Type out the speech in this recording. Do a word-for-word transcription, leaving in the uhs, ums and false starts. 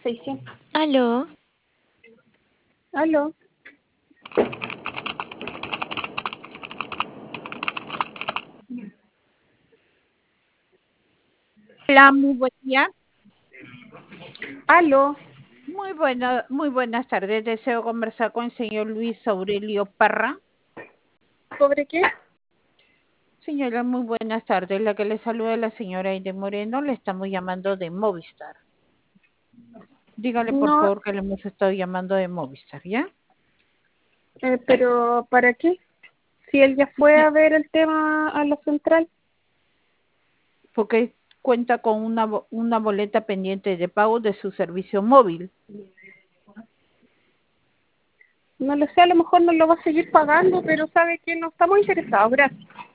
seiscientos. Aló. Aló. Hola, muy buen día. Aló. Muy buena, muy buenas tardes. Deseo conversar con el señor Luis Aurelio Parra. ¿Sobre qué? Señora, muy buenas tardes. La que le saluda es la señora Aide Moreno. Le estamos llamando de Movistar. Dígale, por No, favor, que le hemos estado llamando de Movistar, ¿ya? eh, pero ¿para qué? Si él ya fue a ver el tema a la central. Porque cuenta con una, bo- una boleta pendiente de pago de su servicio móvil. No lo sé, a lo mejor no lo va a seguir pagando, pero sabe que no estamos interesados. Gracias.